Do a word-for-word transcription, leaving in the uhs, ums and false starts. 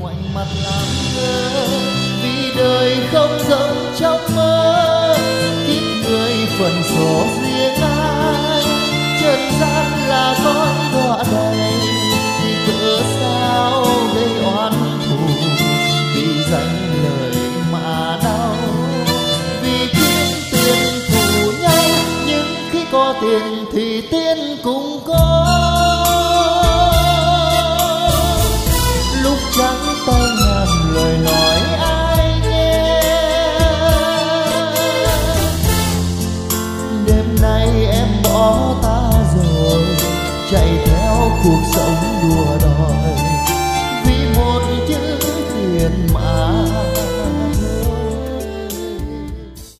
ngoảnh mặt làm ngơ, vì đời không giống trong mơ. Kiếp người phần số riêng ai, trần gian là khói đọa đầy, thì cỡ sao gây oán thù, vì danh lời mà đau, vì kiếm tiền thù nhau. Nhưng khi có tiền thì tiền cũng có, lúc trắng tay ngàn lời nói ai nghe. Đêm nay em bỏ ta rồi, chạy theo cuộc sống